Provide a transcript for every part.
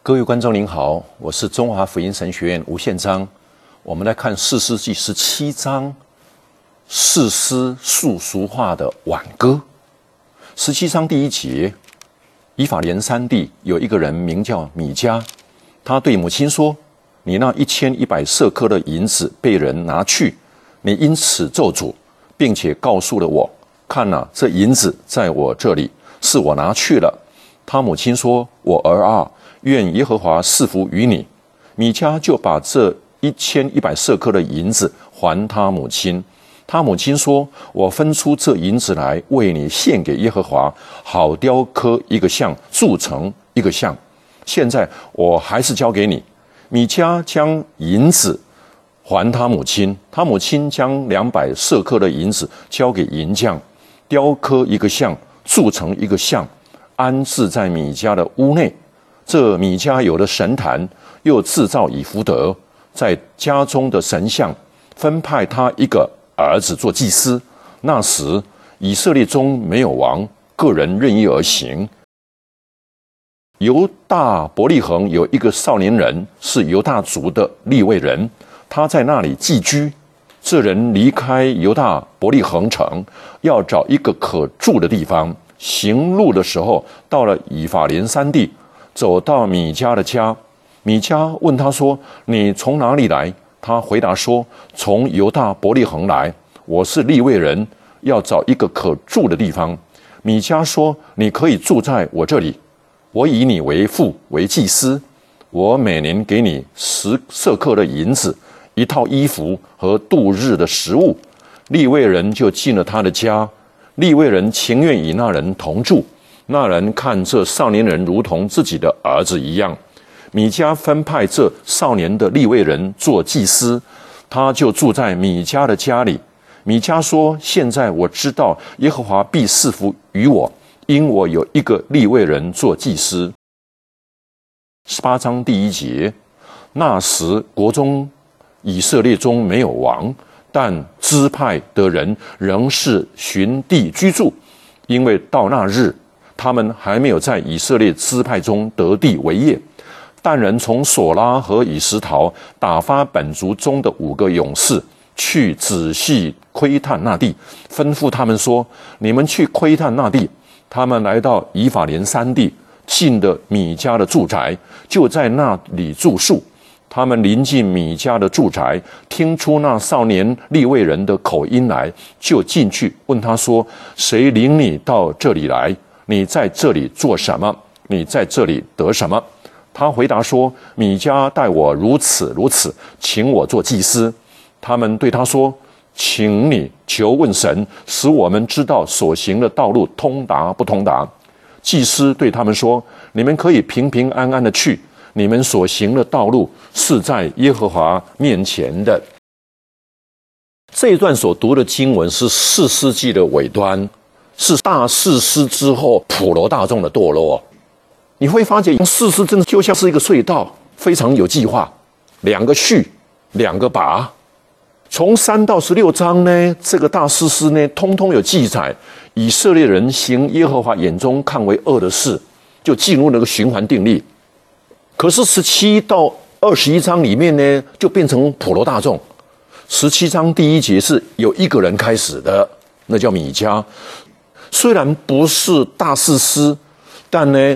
各位观众您好，我是中华福音神学院吴宪章。我们来看士师记17章，士师述俗话的挽歌。17章第1节，以法莲山地有一个人名叫米迦，他对母亲说：“你那1100舍客的银子被人拿去，你因此咒诅，并且告诉了我，看啊，这银子在我这里，是我拿去了。”他母亲说：“我儿啊，愿耶和华赐福于你。”米迦就把这1100舍客的银子还他母亲。他母亲说：“我分出这银子来，为你献给耶和华，好雕刻一个像，铸成一个像。现在我还是交给你。”米迦将银子还他母亲，他母亲将200舍客的银子交给银匠，雕刻一个像，铸成一个像，安置在米迦的屋内。这米迦有了神坛，又制造以弗得，在家中的神像分派他一个儿子做祭司。那时以色列中没有王，个人任意而行。犹大伯利恒有一个少年人，是犹大族的利未人，他在那里寄居。这人离开犹大伯利恒城，要找一个可住的地方。行路的时候，到了以法莲山地，走到米迦的家。米迦问他说：“你从哪里来？”他回答说：“从犹大伯利恒来，我是利未人，要找一个可住的地方。”米迦说：“你可以住在我这里，我以你为父，为祭司。我每年给你10舍客的银子，一套衣服和度日的食物。”利未人就进了他的家。利未人情愿与那人同住，那人看这少年人如同自己的儿子一样。米迦分派这少年的利未人做祭司，他就住在米迦的家里。米迦说：“现在我知道耶和华必赐福于我，因我有一个利未人做祭司。”18章第1节，那时国中以色列中没有王，但支派的人仍是寻地居住，因为到那日，他们还没有在以色列支派中得地为业。但人从索拉和以实陶打发本族中的5个勇士去仔细窥探那地，吩咐他们说：“你们去窥探那地。”他们来到以法莲山地，进的米迦的住宅，就在那里住宿。他们临近米迦的住宅，听出那少年利未人的口音来，就进去问他说：“谁领你到这里来？你在这里做什么？你在这里得什么？”他回答说：“米迦待我如此如此，请我做祭司。”他们对他说：“请你求问神，使我们知道所行的道路通达不通达。”祭司对他们说：“你们可以平平安安的去，你们所行的道路是在耶和华面前的。”这一段所读的经文是士师记的尾端，是大士师之后普罗大众的堕落。你会发觉士师真的就像是一个隧道，非常有计划，2个序，2个拔。从3到16章呢，这个大士师呢，通通有记载以色列人行耶和华眼中看为恶的事，就进入那个循环定律。可是17到21章里面呢，就变成普罗大众。17章第1节是有一个人开始的，那叫米迦。虽然不是大士师，但呢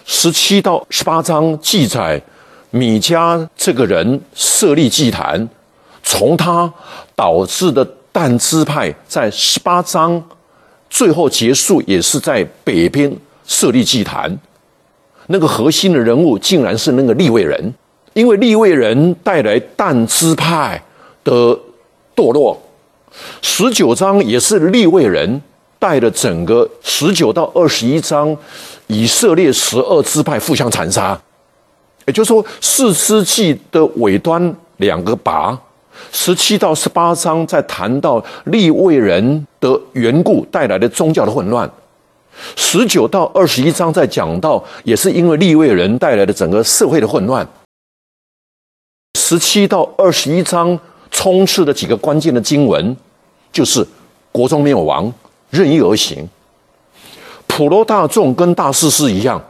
，17到18章记载米迦这个人设立祭坛，从他导致的但支派在18章最后结束，也是在北边设立祭坛。那个核心的人物竟然是那个利未人，因为利未人带来但支派的堕落。19章也是利未人带了整个19到21章以色列12支派互相残杀。也就是说，士师记的尾端2个拔，17到18章在谈到利未人的缘故带来的宗教的混乱，19到21章在讲到也是因为利未人带来的整个社会的混乱。17到21章充斥的几个关键的经文，就是国中没有王，任意而行。普罗大众跟大士师一样，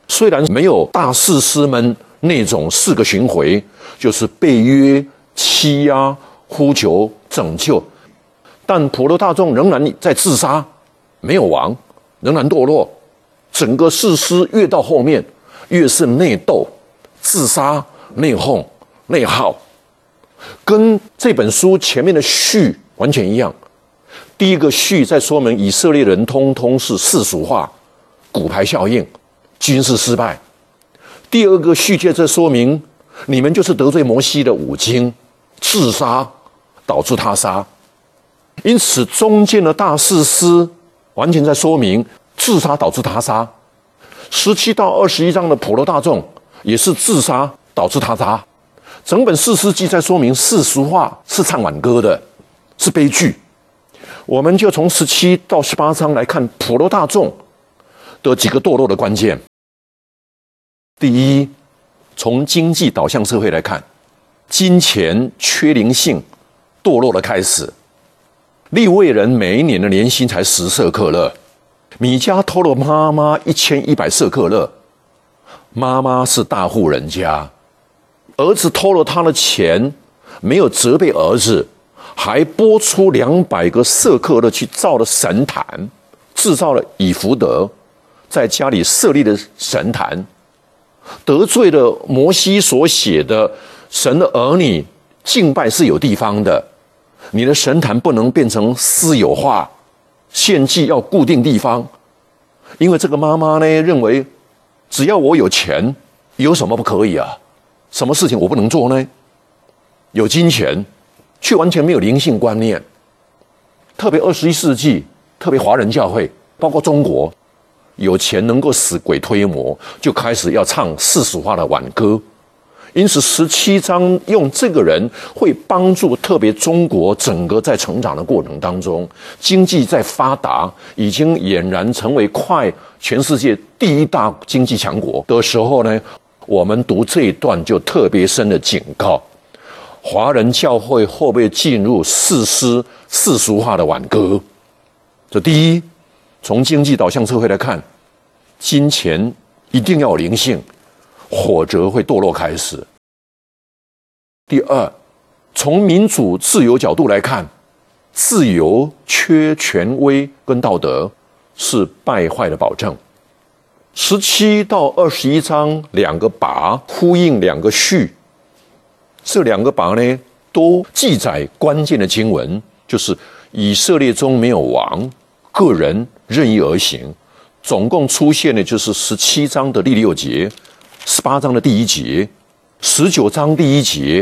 虽然没有大士师们那种4个巡回，就是被约、欺压、呼求、拯救，但普罗大众仍然在自杀，没有亡，仍然堕落。整个士师越到后面，越是内斗、自杀、内讧、内耗，跟这本书前面的序完全一样。第一个序在说明以色列人通通是世俗化、骨牌效应、军事失败。第二个序却在说明你们就是得罪摩西的5经，自杀导致他杀。因此中间的大士师完全在说明自杀导致他杀。17到21章的普罗大众也是自杀导致他杀。整本士师记在说明世俗化是唱挽歌的，是悲剧。我们就从17到18章来看普罗大众的几个堕落的关键。第一，从经济导向社会来看，金钱缺灵性堕落的开始。利未人每一年的年薪才10舍克勒，米迦偷了妈妈1100舍克勒，妈妈是大户人家，儿子偷了他的钱，没有责备儿子，还拨出200个舍克勒去造了神坛，制造了以弗得，在家里设立了神坛，得罪了摩西所写的神的儿女敬拜是有地方的，你的神坛不能变成私有化，献祭要固定地方。因为这个妈妈呢认为，只要我有钱，有什么不可以啊？什么事情我不能做呢？有金钱，却完全没有灵性观念。特别21世纪，特别华人教会，包括中国，有钱能够使鬼推磨，就开始要唱世俗化的挽歌。因此17章用这个人会帮助特别中国整个在成长的过程当中，经济在发达，已经俨然成为快全世界第1大经济强国的时候呢，我们读这一段就特别深的警告，华人教会会不会进入世俗化的挽歌？这第一，从经济导向社会来看，金钱一定要有灵性，或者会堕落开始。第二，从民主自由角度来看，自由缺权威跟道德是败坏的保证。17到21章2个拔呼应2个序，这2个拔呢都记载关键的经文，就是以色列中没有王，个人任意而行。总共出现的就是17章的第6节，18章的第1节，19章第1节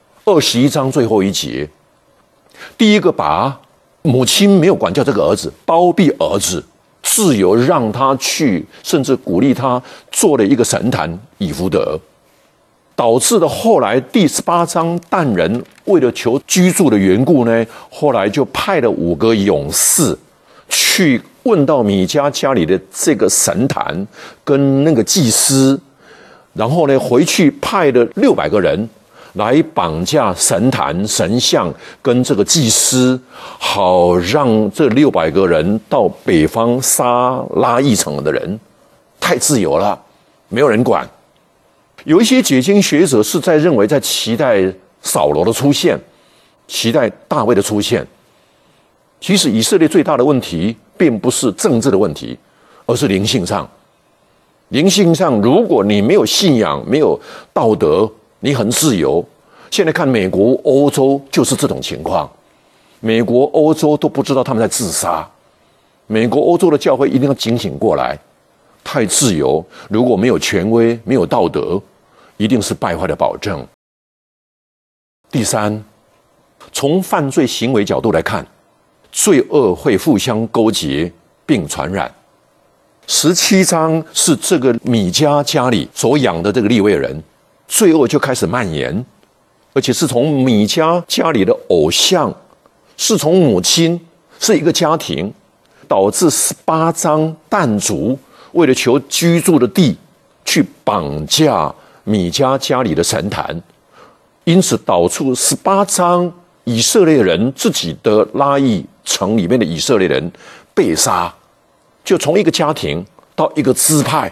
，21章最后1节。第一个拔，母亲没有管教这个儿子，包庇儿子，自由让他去，甚至鼓励他做了一个神坛以弗得，导致的后来第18章但人为了求居住的缘故呢，后来就派了5个勇士去问到米迦家里的这个神坛跟那个祭司，然后呢回去派了600个人来绑架神坛、神像跟这个祭司，好让这600个人到北方杀拉一城的人。太自由了，没有人管。有一些解经学者是在认为，在期待扫罗的出现，期待大卫的出现。其实以色列最大的问题并不是政治的问题，而是灵性上。灵性上，如果你没有信仰，没有道德，你很自由。现在看美国、欧洲就是这种情况，美国、欧洲都不知道他们在自杀。美国、欧洲的教会一定要警醒过来，太自由，如果没有权威、没有道德，一定是败坏的保证。第三，从犯罪行为角度来看，罪恶会互相勾结并传染。17章是这个米迦家里所养的这个利未人，罪恶就开始蔓延，而且是从米迦家里的偶像，是从母亲，是一个家庭，导致18章但族为了求居住的地，去绑架米迦家里的神坛，因此导出18章以色列人自己的拉邑城里面的以色列人被杀，就从一个家庭到一个支派，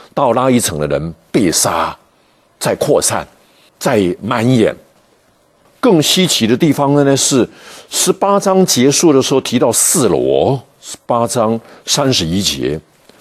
到那一层的人被杀，再扩散，再蔓延。更稀奇的地方呢是18章结束的时候提到四罗，18章31节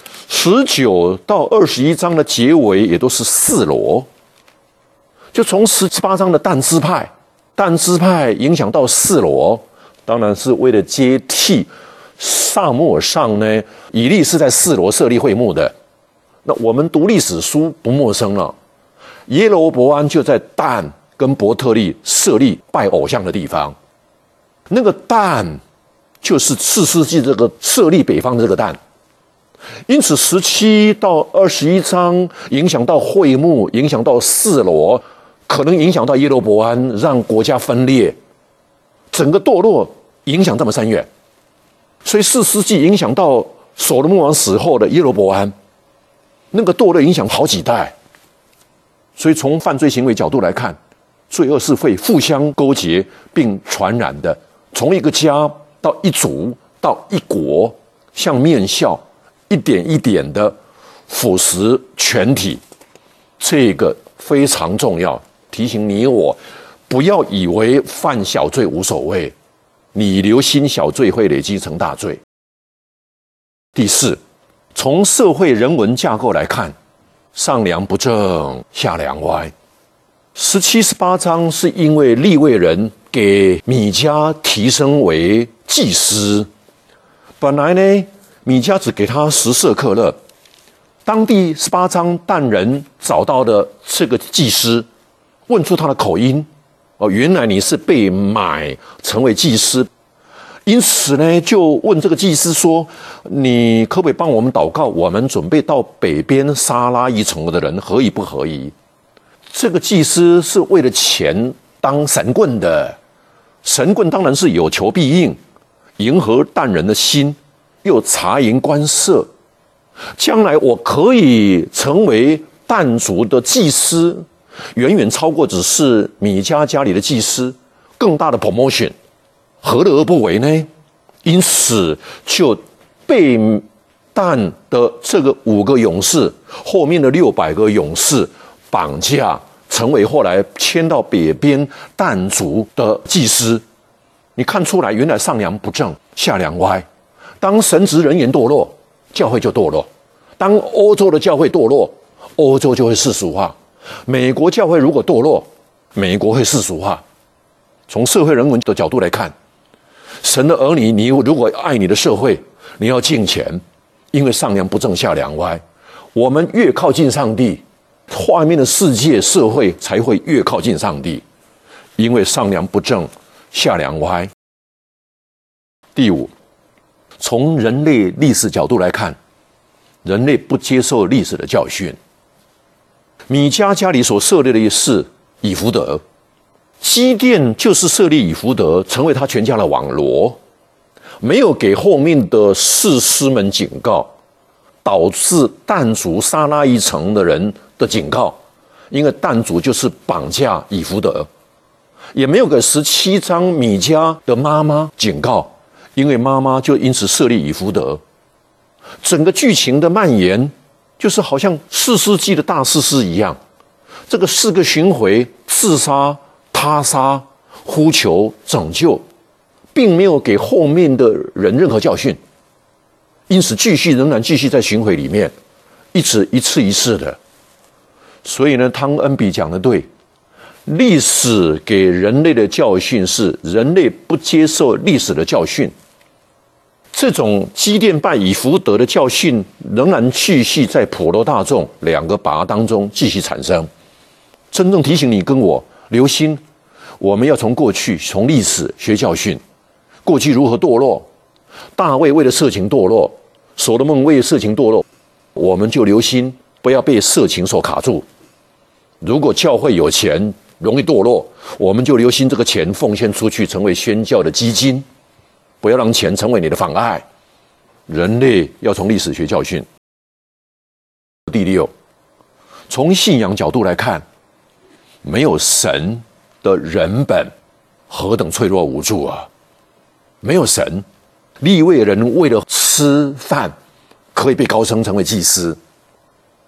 ，19到21章的结尾也都是四罗，就从18章的但支派影响到四罗，当然是为了接替撒母耳上呢，以利是在四罗设立会幕的。那我们读历史书不陌生了，耶罗伯安就在但跟伯特利设立拜偶像的地方，那个但就是4世纪这个设立北方的这个但。因此17到21章影响到会幕，影响到四罗，可能影响到耶罗伯安，让国家分裂，整个堕落影响这么深远。所以4世纪影响到所罗门王死后的耶罗伯安，那个堕落影响好几代。所以从犯罪行为角度来看，罪恶是会互相勾结并传染的，从一个家到一族到一国，像面笑，一点一点的腐蚀全体，这个非常重要。提醒你我，不要以为犯小罪无所谓，你留心小罪会累积成大罪。第四，从社会人文架构来看，上梁不正下梁歪。17、18章是因为利未人给米迦提升为祭司，本来呢米迦只给他10舍客勒，当地18章但人找到的这个祭司，问出他的口音，原来你是被买成为祭司，因此呢就问这个祭司说，你可不可以帮我们祷告，我们准备到北边撒拉一城的人合宜不合宜？这个祭司是为了钱当神棍的，神棍当然是有求必应，迎合但人的心，又察言观色，将来我可以成为但族的祭司，远远超过只是米迦家里的祭司，更大的 promotion， 何乐而不为呢？因此就被但的这个5个勇士后面的600个勇士绑架，成为后来迁到北边但族的祭司。你看出来，原来上梁不正下梁歪。当神职人员堕落，教会就堕落；当欧洲的教会堕落，欧洲就会世俗化；美国教会如果堕落，美国会世俗化。从社会人文的角度来看，神的儿女，你如果爱你的社会，你要敬虔，因为上梁不正下梁歪。我们越靠近上帝，外面的世界社会才会越靠近上帝，因为上梁不正下梁歪。第五，从人类历史角度来看，人类不接受历史的教训。米迦家里所设立的是以弗得，基甸就是设立以弗得，成为他全家的网罗，没有给后面的士师们警告，导致但族撒拉一城的人的警告，因为但族就是绑架以弗得，也没有给17章米迦的妈妈警告，因为妈妈就因此设立以弗得。整个剧情的蔓延，就是好像4世纪的大士师一样，这个4个巡回刺杀、他杀、呼求、拯救，并没有给后面的人任何教训，因此仍然继续在巡回里面，一次一次的。所以呢，汤恩比讲得对，历史给人类的教训是人类不接受历史的教训。这种基甸拜以弗得的教训仍然继续在普罗大众2个拔当中继续产生。真正提醒你跟我留心，我们要从过去从历史学教训，过去如何堕落，大卫为了色情堕落，所罗门为了色情堕落，我们就留心不要被色情所卡住。如果教会有钱容易堕落，我们就留心这个钱奉献出去成为宣教的基金，不要让钱成为你的妨碍。人类要从历史学教训。第六，从信仰角度来看，没有神的人本何等脆弱无助啊！没有神，利未人为了吃饭可以被高升成为祭司，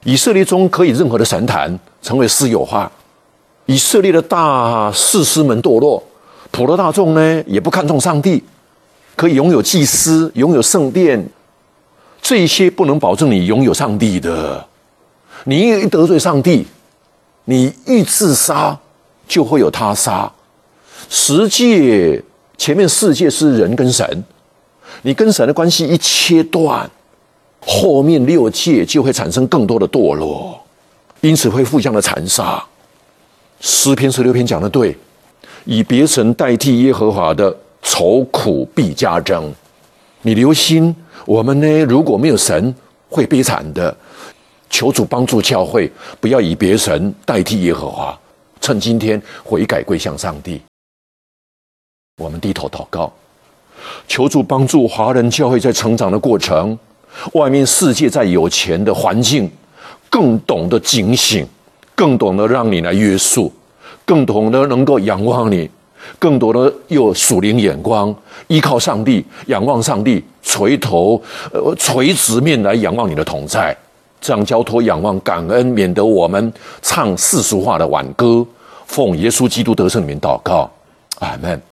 以色列中可以任何的神坛成为私有化，以色列的大士师们堕落，普罗大众呢也不看重上帝，可以拥有祭司，拥有圣殿，这些不能保证你拥有上帝的。你一得罪上帝，你一自杀就会有他杀。十诫前面4诫是人跟神，你跟神的关系一切断，后面6诫就会产生更多的堕落，因此会互相的残杀。诗篇16篇讲得对，以别神代替耶和华的，愁苦必加增。你留心，我们呢如果没有神，会悲惨的。求主帮助教会，不要以别神代替耶和华，趁今天悔改归向上帝。我们低头祷告，求主帮助华人教会在成长的过程，外面世界在有钱的环境，更懂得警醒，更懂得让你来约束，更懂得能够仰望你，更多的有属灵眼光，依靠上帝，仰望上帝，垂直面来仰望你的同在，这样交托仰望感恩，免得我们唱世俗化的挽歌。奉耶稣基督得胜的名祷告，阿们。